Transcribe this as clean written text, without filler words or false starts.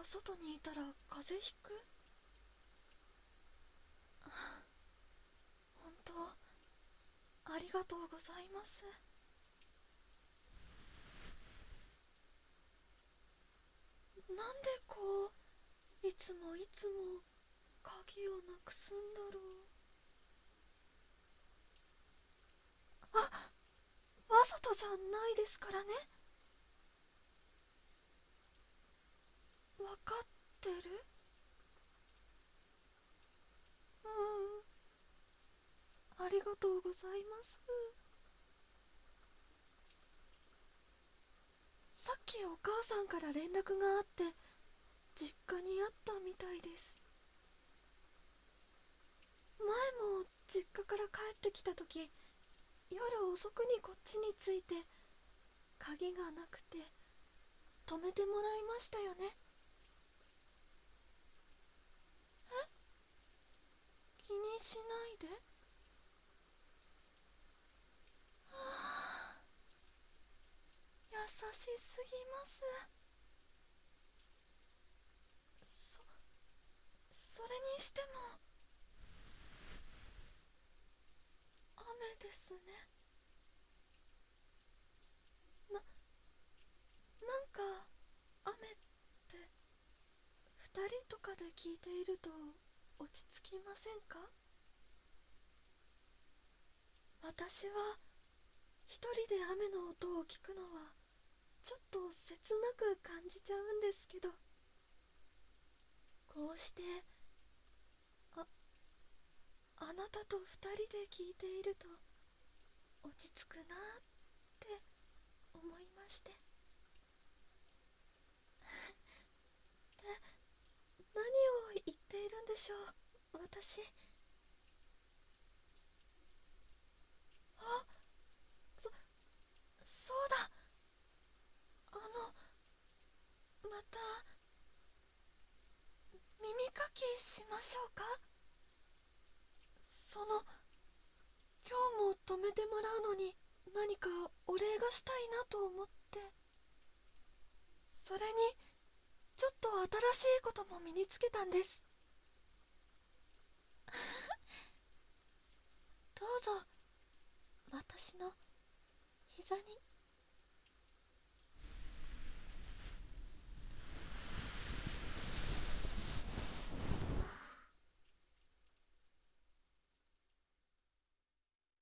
か外にいたら風邪ひく？本当ありがとうございます。なんでいつも鍵をなくすんだろう。わざとじゃないですからね。わかってる？ありがとうございます。さっきお母さんから連絡があって実家にあったみたいです。前も実家から帰ってきた時、夜遅くにこっちに着いて鍵がなくて止めてもらいましたよね。気にしないで。はあ、優しすぎます。それにしても雨ですね。なんか雨って二人とかで聞いていると落ち着きませんか？私は一人で雨の音を聞くのはちょっと切なく感じちゃうんですけど、こうしてああなたと二人で聞いていると落ち着くなって思いまして。で、何を言っているんでしょう、私。あ、そそうだ。また耳かきしましょうか？今日も止めてもらうのに何かお礼がしたいなと思って。それにちょっと新しいことも身につけたんです。どうぞ私の膝に